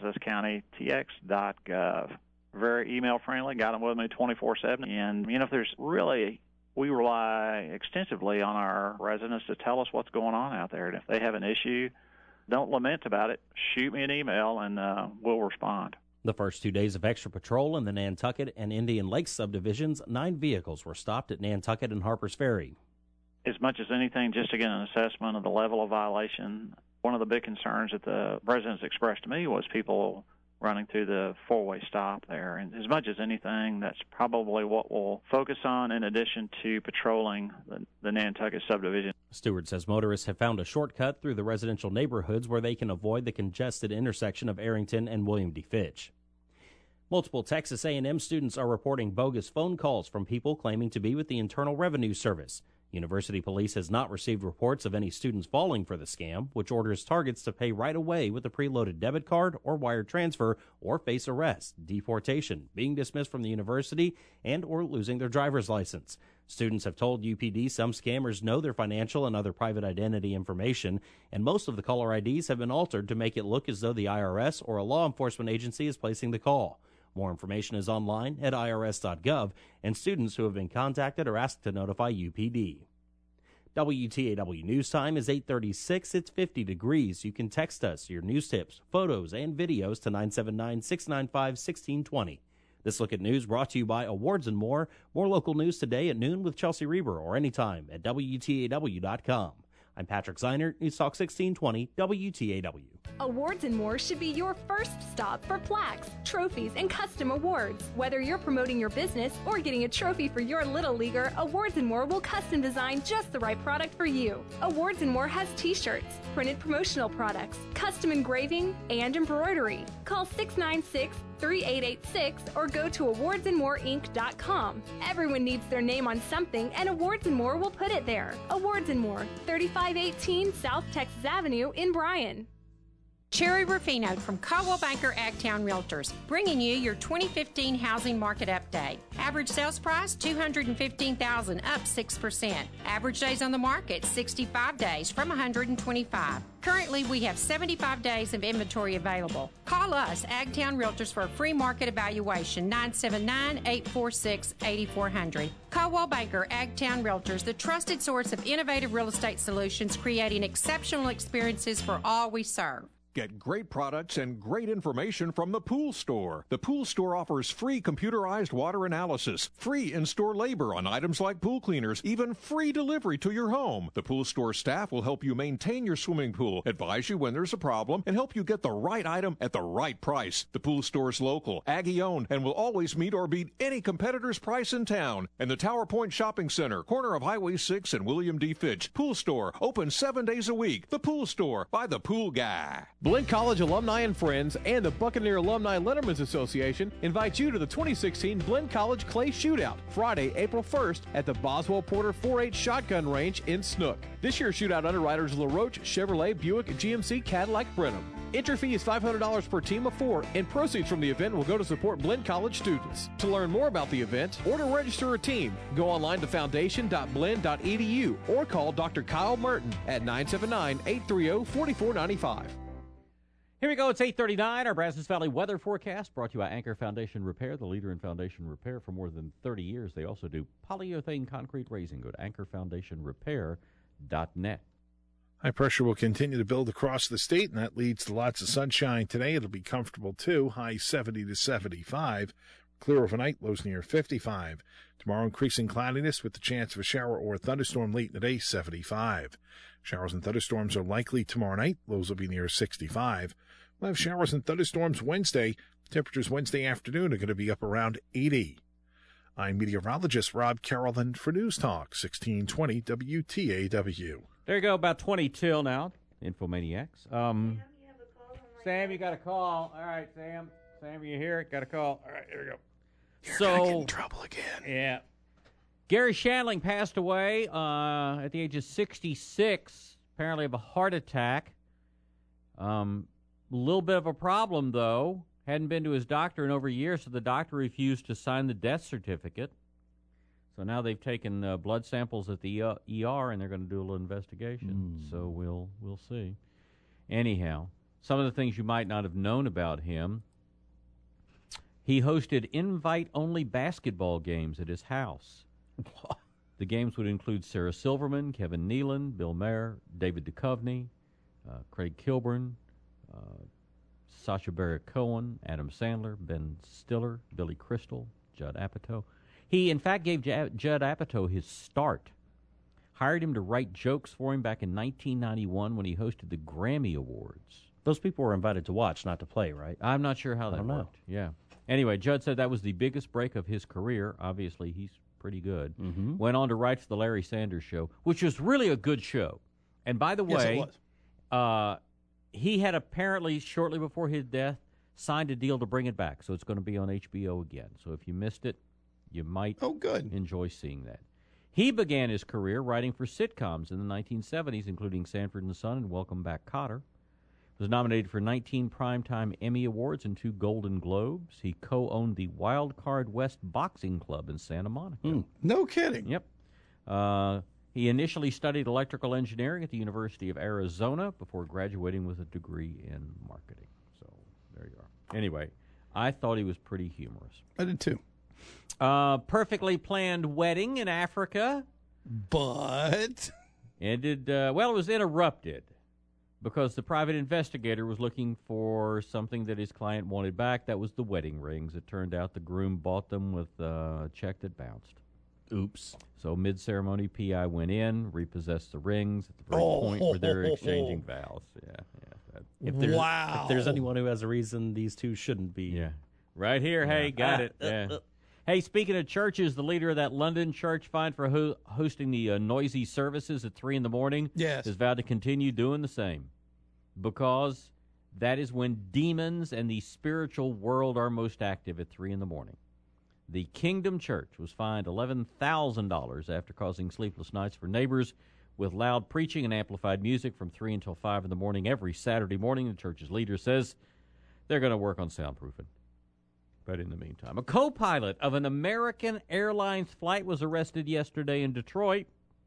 brazoscountytx.gov. Very email friendly, got them with me 24/7. And, if there's really, we rely extensively on our residents to tell us what's going on out there. And if they have an issue, don't lament about it. Shoot me an email and we'll respond. The first 2 days of extra patrol in the Nantucket and Indian Lakes subdivisions, 9 vehicles were stopped at Nantucket and Harpers Ferry. As much as anything, just to get an assessment of the level of violation. One of the big concerns that the residents expressed to me was people running through the 4-way stop there. And as much as anything, that's probably what we'll focus on in addition to patrolling the Nantucket subdivision. Stewart says motorists have found a shortcut through the residential neighborhoods where they can avoid the congested intersection of Arrington and William D. Fitch. Multiple Texas A&M students are reporting bogus phone calls from people claiming to be with the Internal Revenue Service. University Police has not received reports of any students falling for the scam, which orders targets to pay right away with a preloaded debit card or wire transfer or face arrest, deportation, being dismissed from the university, and or losing their driver's license. Students have told UPD some scammers know their financial and other private identity information, and most of the caller IDs have been altered to make it look as though the IRS or a law enforcement agency is placing the call. More information is online at irs.gov, and students who have been contacted are asked to notify UPD. WTAW News Time is 8:36. It's 50 degrees. You can text us your news tips, photos, and videos to 979-695-1620. This Look at News brought to you by Awards and More. More local news today at noon with Chelsea Reber or anytime at WTAW.com. I'm Patrick Zeiner, News Talk 1620, WTAW. Awards and More should be your first stop for plaques, trophies, and custom awards. Whether you're promoting your business or getting a trophy for your little leaguer, Awards and More will custom design just the right product for you. Awards and More has t-shirts, printed promotional products, custom engraving, and embroidery. Call 696-3886 or go to awardsandmoreinc.com. Everyone needs their name on something, and Awards and More will put it there. Awards and More, 3518 South Texas Avenue in Bryan. Cherry Rufino from Caldwell Banker Agtown Realtors, bringing you your 2015 housing market update. Average sales price, $215,000, up 6%. Average days on the market, 65 days from 125. Currently, we have 75 days of inventory available. Call us, Agtown Realtors, for a free market evaluation, 979-846-8400. Caldwell Banker Agtown Realtors, the trusted source of innovative real estate solutions, creating exceptional experiences for all we serve. Get great products and great information from the Pool Store. The Pool Store offers free computerized water analysis, free in-store labor on items like pool cleaners, even free delivery to your home. The Pool Store staff will help you maintain your swimming pool, advise you when there's a problem, and help you get the right item at the right price. The Pool Store's local, Aggie-owned, and will always meet or beat any competitor's price in town. And the Tower Point Shopping Center, corner of Highway 6 and William D. Fitch. Pool Store, open 7 days a week. The Pool Store, by the pool guy. Blinn College alumni and friends and the Buccaneer Alumni Letterman's Association invite you to the 2016 Blinn College Clay Shootout, Friday, April 1st at the Boswell Porter 4-H Shotgun Range in Snook. This year's shootout underwriters LaRoche, Chevrolet, Buick, GMC, Cadillac, Brenham. Entry fee is $500 per team of 4, and proceeds from the event will go to support Blinn College students. To learn more about the event or to register a team, go online to foundation.blinn.edu or call Dr. Kyle Merton at 979-830-4495. Here we go. It's 8:39. Our Brazos Valley weather forecast brought to you by Anchor Foundation Repair, the leader in foundation repair for more than 30 years. They also do polyurethane concrete raising. Go to anchorfoundationrepair.net. High pressure will continue to build across the state, and that leads to lots of sunshine today. It'll be comfortable, too. High 70 to 75. Clear overnight, lows near 55. Tomorrow, increasing cloudiness with the chance of a shower or thunderstorm late in the day, 75. Showers and thunderstorms are likely tomorrow night. Lows will be near 65. We'll have showers and thunderstorms Wednesday. Temperatures Wednesday afternoon are going to be up around 80. I'm meteorologist Rob Carrollton for News Talk, 1620 WTAW. There you go, about 20 till now. Infomaniacs. Sam, you got a call. All right, Sam. Sam, you hear it? Got a call. All right, here we go. You're going to get in trouble again. Yeah. Gary Shandling passed away at the age of 66, apparently of a heart attack. A little bit of a problem, though. Hadn't been to his doctor in over a year, so the doctor refused to sign the death certificate. So now they've taken blood samples at the ER, and they're going to do a little investigation. So we'll see. Anyhow, some of the things you might not have known about him. He hosted invite-only basketball games at his house. The games would include Sarah Silverman, Kevin Nealon, Bill Maher, David Duchovny, Craig Kilburn, Sacha Baron Cohen, Adam Sandler, Ben Stiller, Billy Crystal, Judd Apatow. He, in fact, gave Judd Apatow his start. Hired him to write jokes for him back in 1991 when he hosted the Grammy Awards. Those people were invited to watch, not to play, right? I'm not sure how that worked. Yeah. Anyway, Judd said that was the biggest break of his career. Obviously, he's pretty good. Mm-hmm. Went on to write for the Larry Sanders Show, which was really a good show. And by the way, Yes, it was. he had apparently, shortly before his death, signed a deal to bring it back. So it's going to be on HBO again. So if you missed it, you might enjoy seeing that. He began his career writing for sitcoms in the 1970s, including Sanford and Son and Welcome Back, Kotter. Was nominated for 19 Primetime Emmy Awards and 2 Golden Globes. He co-owned the Wild Card West Boxing Club in Santa Monica. No kidding. Yep. He initially studied electrical engineering at the University of Arizona before graduating with a degree in marketing. So there you are. Anyway, I thought he was pretty humorous. I did too. Perfectly planned wedding in Africa. But ended, it was interrupted because the private investigator was looking for something that his client wanted back. That was the wedding rings. It turned out the groom bought them with a check that bounced. Oops. So mid-ceremony, PI went in, repossessed the rings at the very point where they're exchanging vows. If there's anyone who has a reason, these two shouldn't be. Yeah. Right here. Hey, got it. Yeah. Hey, speaking of churches, the leader of that London church fined for hosting the noisy services at 3 in the morning has vowed to continue doing the same because that is when demons and the spiritual world are most active at 3 in the morning. The Kingdom Church was fined $11,000 after causing sleepless nights for neighbors with loud preaching and amplified music from 3 until 5 in the morning every Saturday morning. The church's leader says they're going to work on soundproofing. But in the meantime, a co-pilot of an American Airlines flight was arrested yesterday in Detroit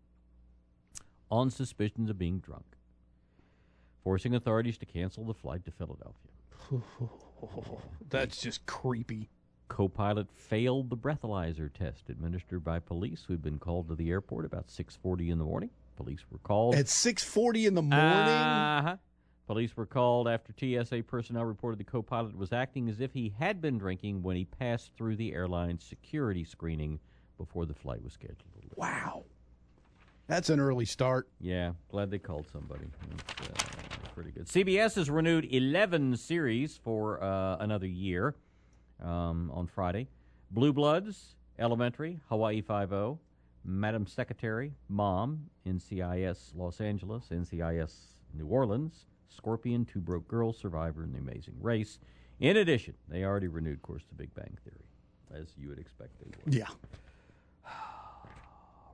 on suspicions of being drunk, forcing authorities to cancel the flight to Philadelphia. That's just creepy. Co-pilot failed the breathalyzer test administered by police who had been called to the airport about 6:40 in the morning. Police were called at 6:40 in the morning. Police were called after TSA personnel reported the co-pilot was acting as if he had been drinking when he passed through the airline's security screening before the flight was scheduled. Wow. That's an early start. Yeah, glad they called somebody. That's pretty good. CBS has renewed 11 series for another year on Friday. Blue Bloods, Elementary, Hawaii Five-0, Madam Secretary, Mom, NCIS Los Angeles, NCIS New Orleans, Scorpion, Two Broke Girls, Survivor, and The Amazing Race. In addition, they already renewed, of course, The Big Bang Theory, as you would expect they would. Yeah.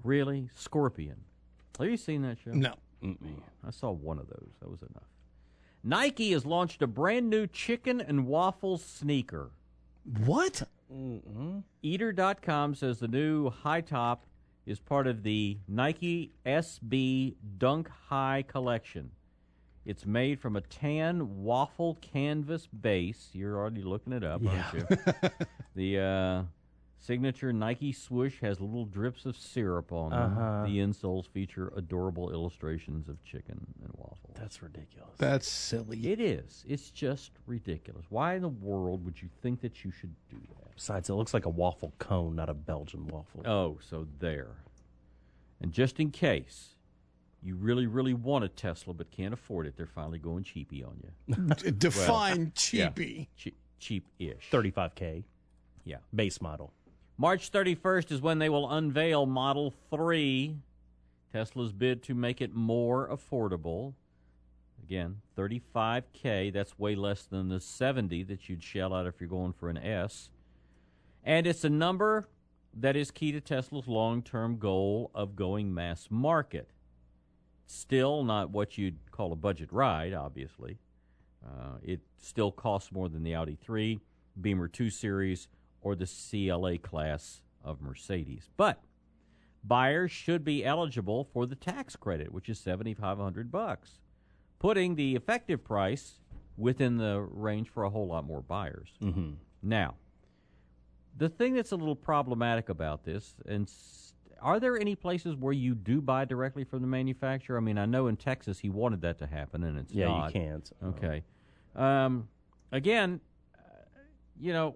Really? Scorpion. Have you seen that show? No. Man, I saw one of those. That was enough. Nike has launched a brand new chicken and waffle sneaker. What? Eater.com says the new high top is part of the Nike SB Dunk High collection. It's made from a tan waffle canvas base. You're already looking it up, aren't you? The signature Nike swoosh has little drips of syrup on them. The insoles feature adorable illustrations of chicken and waffles. That's ridiculous. That's silly. It is. It's just ridiculous. Why in the world would you think that you should do that? Besides, it looks like a waffle cone, not a Belgian waffle. Oh, so there. And just in case you really, really want a Tesla but can't afford it, they're finally going cheapy on you. Define cheapy. Yeah, cheap-ish. $35K. Yeah. Base model. March 31st is when they will unveil Model 3. Tesla's bid to make it more affordable. Again, $35K. That's way less than the $70 that you'd shell out if you're going for an S. And it's a number that is key to Tesla's long-term goal of going mass market. Still not what you'd call a budget ride, obviously. It still costs more than the Audi 3, Beamer 2 Series, or the CLA class of Mercedes. But buyers should be eligible for the tax credit, which is $7,500, putting the effective price within the range for a whole lot more buyers. Mm-hmm. Now, the thing that's a little problematic about this, and are there any places where you do buy directly from the manufacturer? I mean, I know in Texas he wanted that to happen, and it's not. Yeah, you can't. Okay. Again, you know,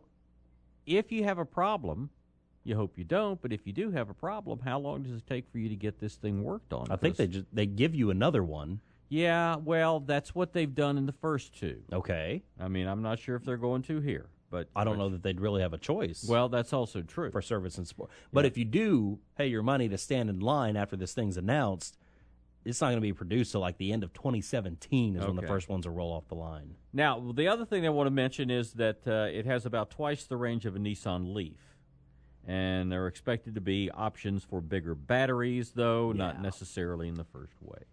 if you have a problem, you hope you don't, but if you do have a problem, how long does it take for you to get this thing worked on? I think they give you another one. Yeah, well, that's what they've done in the first two. Okay. I mean, I'm not sure if they're going to here. But I don't know that they'd really have a choice. Well, that's also true. For service and support. But if you do pay your money to stand in line after this thing's announced, it's not going to be produced till like the end of 2017 is when the first ones will roll off the line. Now, the other thing I want to mention is that it has about twice the range of a Nissan Leaf. And there are expected to be options for bigger batteries, though, not necessarily in the first wave.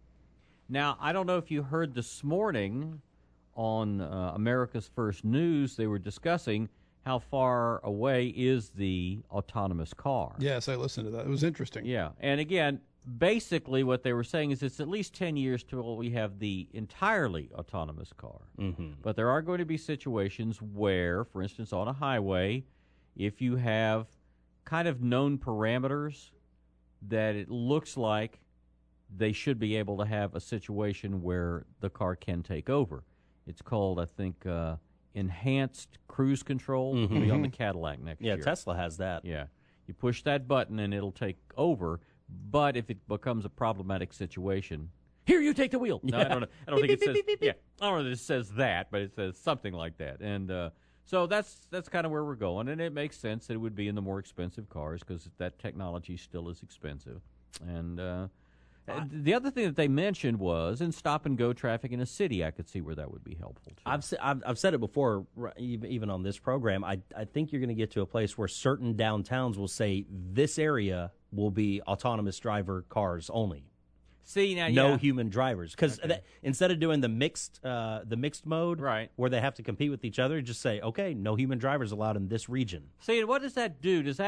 Now, I don't know if you heard this morning on America's First News, they were discussing how far away is the autonomous car. Yes, I listened to that. It was interesting. Yeah, and again, basically what they were saying is it's at least 10 years till we have the entirely autonomous car. Mm-hmm. But there are going to be situations where, for instance, on a highway, if you have kind of known parameters that it looks like they should be able to have a situation where the car can take over. It's called, I think, enhanced cruise control. Mm-hmm. It'll be on the Cadillac next year. Yeah, Tesla has that. Yeah. You push that button and it'll take over, but if it becomes a problematic situation, here, you take the wheel. No, I don't know. I don't think it says, yeah, I don't know that it says that, but it says something like that. And so that's kind of where we're going, and it makes sense that it would be in the more expensive cars because that technology still is expensive. And the other thing that they mentioned was in stop-and-go traffic in a city, I could see where that would be helpful, too. I've said it before, even on this program. I think you're going to get to a place where certain downtowns will say this area will be autonomous driver cars only. See, now, no human drivers, because instead of doing the mixed mode, right, where they have to compete with each other, just say, okay, no human drivers allowed in this region. See, what does that do? Does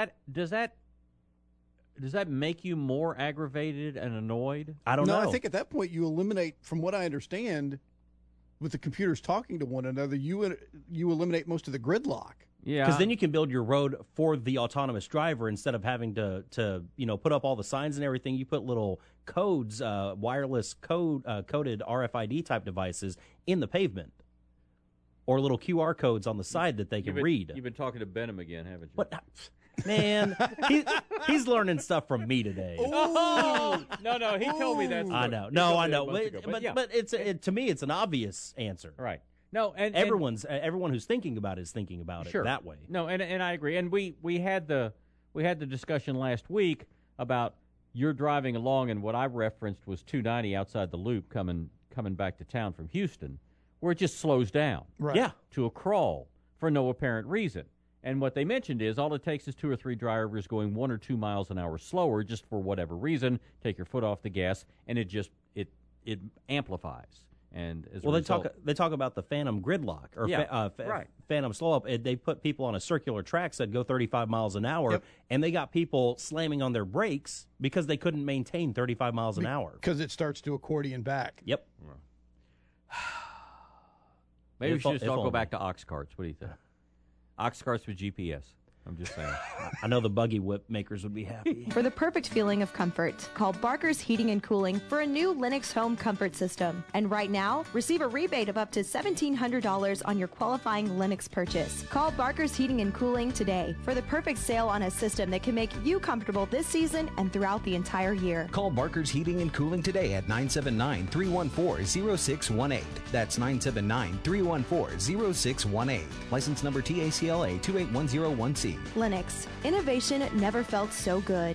that make you more aggravated and annoyed? I don't know. No, I think at that point you eliminate, from what I understand, with the computers talking to one another, you eliminate most of the gridlock. Yeah, because then you can build your road for the autonomous driver instead of having to put up all the signs and everything. You put little codes, wireless coded RFID type devices in the pavement, or little QR codes on the side that they can read. You've been talking to Benham again, haven't you? What? Man, he's learning stuff from me today. Oh, no, he told me that story. I know. No, I know. But to me, it's an obvious answer. Right. No, and everyone who's thinking about it is thinking about it that way. No, and I agree. And we had the discussion last week about you're driving along, and what I referenced was 290 outside the loop coming back to town from Houston, where it just slows down. Right. Yeah. To a crawl for no apparent reason. And what they mentioned is all it takes is 2 or 3 drivers going 1 or 2 miles an hour slower, just for whatever reason. Take your foot off the gas, and it amplifies. And as well, a result, they talk about the phantom gridlock or right. phantom slow up. They put people on a circular track that go 35 miles an hour, and they got people slamming on their brakes because they couldn't maintain 35 miles an hour because it starts to accordion back. Yep. Maybe we should just all go back to ox carts. What do you think? Ox carts with GPS. I'm just saying. I know the buggy whip makers would be happy. For the perfect feeling of comfort, call Barker's Heating and Cooling for a new Lennox home comfort system. And right now, receive a rebate of up to $1,700 on your qualifying Lennox purchase. Call Barker's Heating and Cooling today for the perfect sale on a system that can make you comfortable this season and throughout the entire year. Call Barker's Heating and Cooling today at 979-314-0618. That's 979-314-0618. License number TACLA 28101C. Lennox. Innovation never felt so good.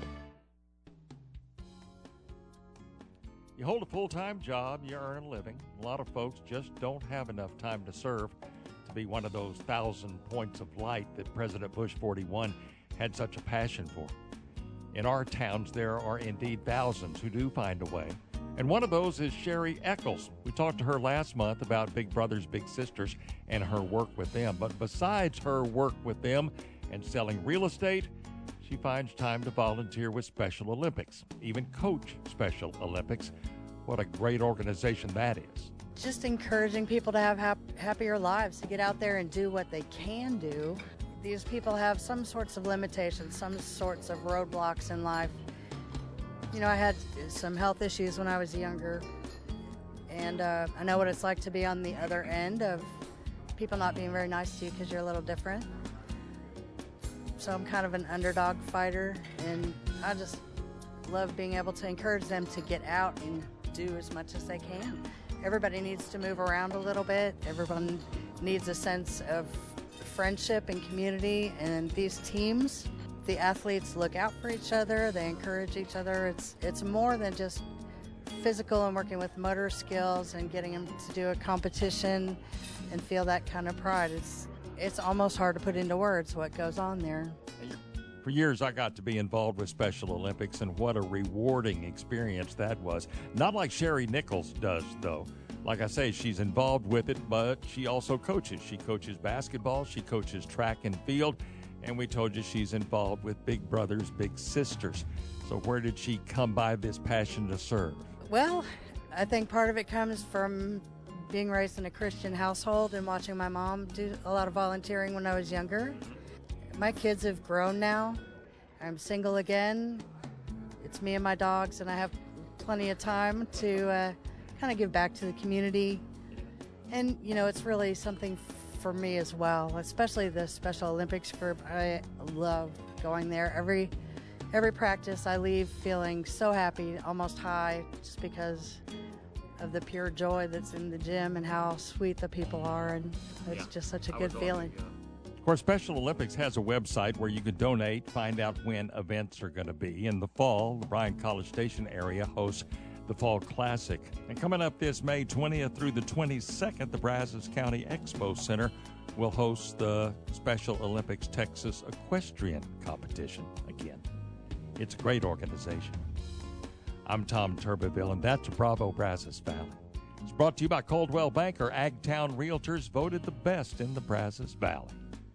You hold a full-time job, you earn a living. A lot of folks just don't have enough time to serve to be one of those 1,000 points of light that President Bush 41 had such a passion for. In our towns, there are indeed thousands who do find a way. And one of those is Sherry Eccles. We talked to her last month about Big Brothers Big Sisters and her work with them. But besides her work with them and selling real estate, she finds time to volunteer with Special Olympics, even coach Special Olympics. What a great organization that is. Just encouraging people to have happier lives, to get out there and do what they can do. These people have some sorts of limitations, some sorts of roadblocks in life. You know, I had some health issues when I was younger, and I know what it's like to be on the other end of people not being very nice to you because you're a little different. So I'm kind of an underdog fighter, and I just love being able to encourage them to get out and do as much as they can. Everybody needs to move around a little bit. Everyone needs a sense of friendship and community, and these teams, the athletes look out for each other, they encourage each other. It's more than just physical and working with motor skills and getting them to do a competition and feel that kind of pride. It's almost hard to put into words what goes on there. For years, I got to be involved with Special Olympics, and what a rewarding experience that was. Not like Sherry Nichols does, though. Like I say, she's involved with it, but she also coaches. She coaches basketball, she coaches track and field, and we told you she's involved with Big Brothers Big Sisters. So where did she come by this passion to serve? Well, I think part of it comes from being raised in a Christian household and watching my mom do a lot of volunteering when I was younger. My kids have grown now. I'm single again. It's me and my dogs, and I have plenty of time to kind of give back to the community. And, you know, it's really something for me as well, especially the Special Olympics group. I love going there. Every practice I leave feeling so happy, almost high, just because of the pure joy that's in the gym and how sweet the people are, and it's just such a good feeling. Of course, Special Olympics has a website where you can donate, find out when events are going to be. In the fall, the Bryan College Station area hosts the Fall Classic. And coming up this May 20th through the 22nd, the Brazos County Expo Center will host the Special Olympics Texas Equestrian Competition again. It's a great organization. I'm Tom Turbeville, and that's Bravo Brazos Valley. It's brought to you by Coldwell Banker. Agtown Realtors voted the best in the Brazos Valley.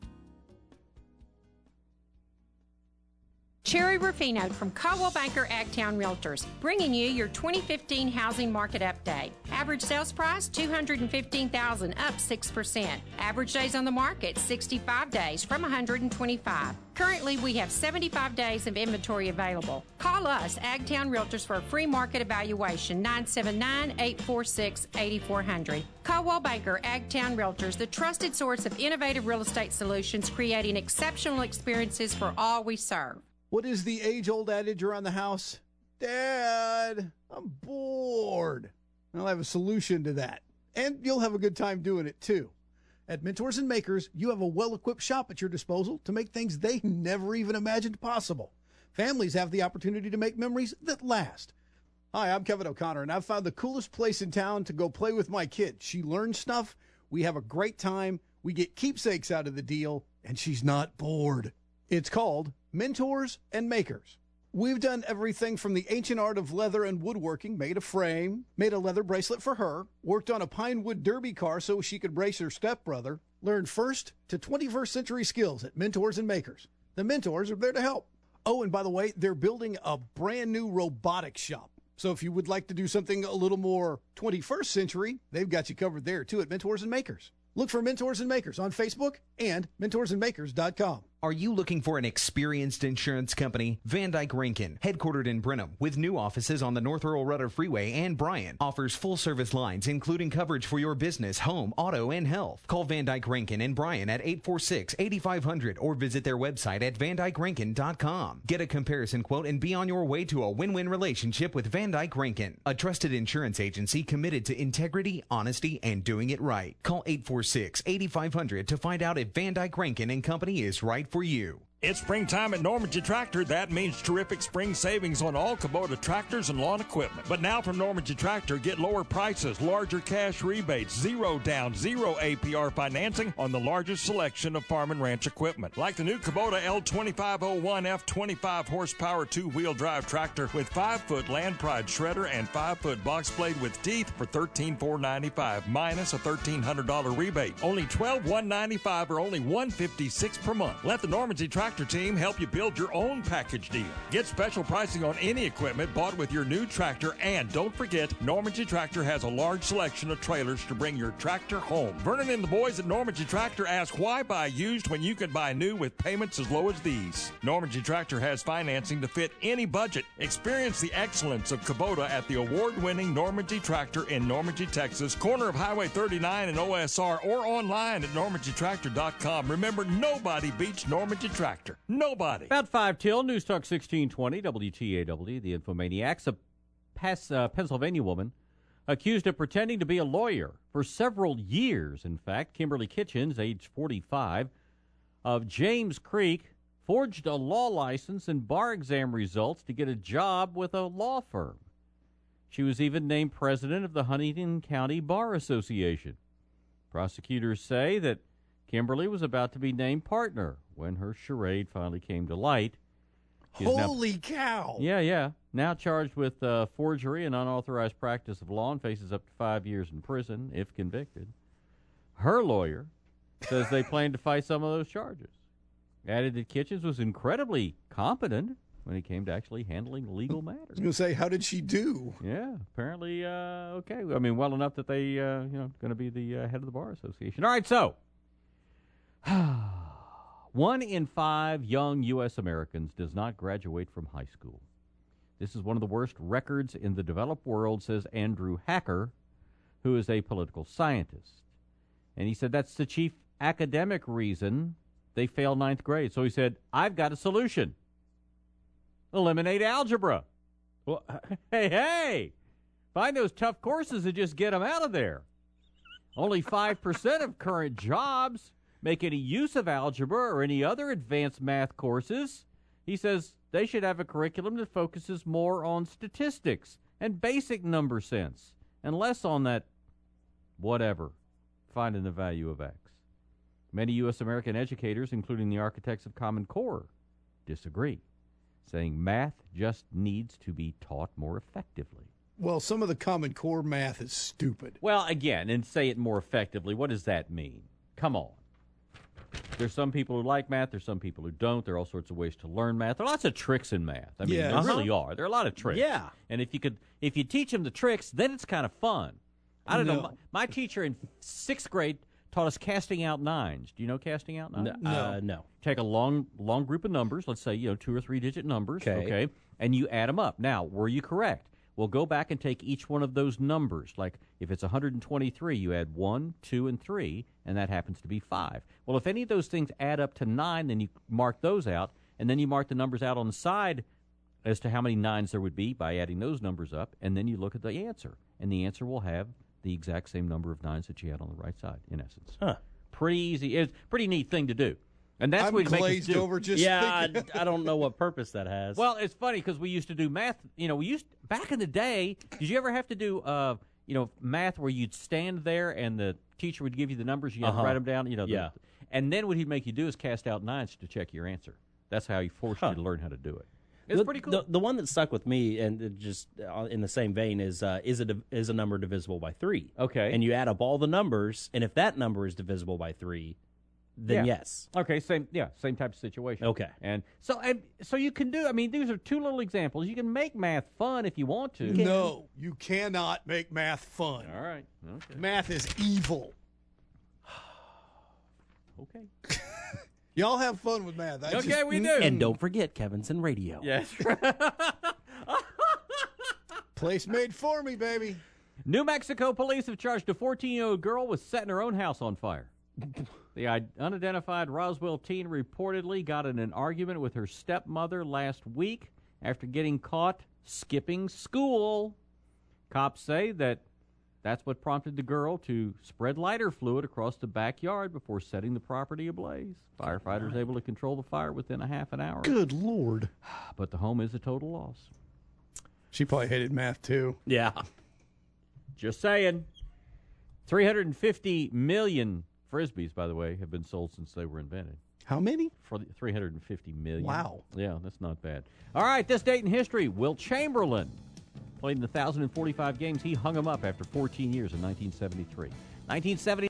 Cherry Rufino from Caldwell Banker Agtown Realtors, bringing you your 2015 housing market update. Average sales price, $215,000, up 6%. Average days on the market, 65 days from 125. Currently, we have 75 days of inventory available. Call us, Agtown Realtors, for a free market evaluation, 979-846-8400. Caldwell Banker Agtown Realtors, the trusted source of innovative real estate solutions, creating exceptional experiences for all we serve. What is the age-old adage around the house? Dad, I'm bored. I'll have a solution to that. And you'll have a good time doing it, too. At Mentors and Makers, you have a well-equipped shop at your disposal to make things they never even imagined possible. Families have the opportunity to make memories that last. Hi, I'm Kevin O'Connor, and I've found the coolest place in town to go play with my kid. She learns stuff, we have a great time, we get keepsakes out of the deal, and she's not bored. It's called Mentors and Makers. We've done everything from the ancient art of leather and woodworking, made a frame, made a leather bracelet for her, worked on a pine wood derby car so she could brace her stepbrother, learned first to 21st century skills at Mentors and Makers. The Mentors are there to help. Oh, and by the way, they're building a brand new robotics shop. So if you would like to do something a little more 21st century, they've got you covered there too at Mentors and Makers. Look for Mentors and Makers on Facebook and mentorsandmakers.com. Are you looking for an experienced insurance company? Van Dyke Rankin, headquartered in Brenham, with new offices on the North Earl Rudder Freeway and Bryan, offers full-service lines, including coverage for your business, home, auto, and health. Call Van Dyke Rankin in Bryan at 846-8500 or visit their website at vandykerankin.com. Get a comparison quote and be on your way to a win-win relationship with Van Dyke Rankin, a trusted insurance agency committed to integrity, honesty, and doing it right. Call 846-8500 to find out if Van Dyke Rankin and Company is right for you. It's springtime at Normandy Tractor. That means terrific spring savings on all Kubota tractors and lawn equipment. But now from Normandy Tractor, get lower prices, larger cash rebates, 0 down, 0 APR financing on the largest selection of farm and ranch equipment. Like the new Kubota L2501F 25 horsepower two-wheel drive tractor with 5-foot Land Pride shredder and 5-foot box blade with teeth for $13,495 minus a $1,300 rebate. Only $12,195 or only $156 per month. Let the Normandy Tractor team help you build your own package deal. Get special pricing on any equipment bought with your new tractor, and don't forget, Normandy Tractor has a large selection of trailers to bring your tractor home. Vernon and the boys at Normandy Tractor ask, why buy used when you can buy new with payments as low as these? Normandy Tractor has financing to fit any budget. Experience the excellence of Kubota at the award-winning Normandy Tractor in Normandy, Texas, corner of Highway 39 and OSR, or online at normandytractor.com. Remember, nobody beats Normandy Tractor. Nobody. About 5 till, News Talk 1620, WTAW, the Infomaniacs. A Pennsylvania woman accused of pretending to be a lawyer for several years, in fact. Kimberly Kitchens, age 45, of James Creek, forged a law license and bar exam results to get a job with a law firm. She was even named president of the Huntington County Bar Association. Prosecutors say that Kimberly was about to be named partner when her charade finally came to light. Holy cow! Yeah. Now charged with forgery and unauthorized practice of law and faces up to 5 years in prison if convicted. Her lawyer says they plan to fight some of those charges. Added that Kitchens was incredibly competent when it came to actually handling legal matters. I was going to say, how did she do? Yeah, apparently okay. I mean, well enough that they, going to be the head of the Bar Association. All right, so 1 in 5 young U.S. Americans does not graduate from high school. This is one of the worst records in the developed world, says Andrew Hacker, who is a political scientist. And he said that's the chief academic reason they fail 9th grade. So he said, I've got a solution. Eliminate algebra. Well, hey, find those tough courses and just get them out of there. Only 5% of current jobs make any use of algebra or any other advanced math courses. He says they should have a curriculum that focuses more on statistics and basic number sense and less on that whatever, finding the value of X. Many U.S. American educators, including the architects of Common Core, disagree, saying math just needs to be taught more effectively. Well, some of the Common Core math is stupid. Well, again, and say it more effectively, what does that mean? Come on. There's some people who like math. There's some people who don't. There are all sorts of ways to learn math. There are lots of tricks in math. I mean, there really are. There are a lot of tricks. Yeah. And if you teach them the tricks, then it's kind of fun. I don't know. My teacher in 6th grade taught us casting out nines. Do you know casting out nines? No. Take a long group of numbers. Let's say 2 or 3 digit numbers. Okay. And you add them up. Now, were you correct? Well, go back and take each one of those numbers. Like if it's 123, you add 1, 2, and 3, and that happens to be 5. Well, if any of those things add up to 9, then you mark those out, and then you mark the numbers out on the side as to how many 9s there would be by adding those numbers up, and then you look at the answer, and the answer will have the exact same number of 9s that you had on the right side, in essence. Huh. Pretty easy. It's a pretty neat thing to do. And that's what it makes us do. Over just thinking. I don't know what purpose that has. Well, it's funny because we used to do math. Back in the day, did you ever have to do math where you'd stand there and the teacher would give you the numbers, you had to write them down, and then what he'd make you do is cast out 9s to check your answer. That's how he forced you to learn how to do it. It's pretty cool. The one that stuck with me, and it just in the same vein, is a number divisible by 3. Okay. And you add up all the numbers, and if that number is divisible by 3, then yes. Okay, same type of situation. Okay. And so you can do, I mean, these are 2 little examples. You can make math fun if you want to. No, you cannot make math fun. All right. Okay. Math is evil. Okay. Y'all have fun with math. We do. And don't forget Kevin's in radio. Yes. Place made for me, baby. New Mexico police have charged a 14-year-old girl with setting her own house on fire. The unidentified Roswell teen reportedly got in an argument with her stepmother last week after getting caught skipping school. Cops say that's what prompted the girl to spread lighter fluid across the backyard before setting the property ablaze. Firefighters able to control the fire within a half an hour. Good Lord. But the home is a total loss. She probably hated math, too. Yeah. Just saying. 350 million Frisbees, by the way, have been sold since they were invented. How many? For 350 million. Wow. Yeah, that's not bad. All right, this date in history. Wilt Chamberlain played in 1,045 games. He hung them up after 14 years in 1973. 1970.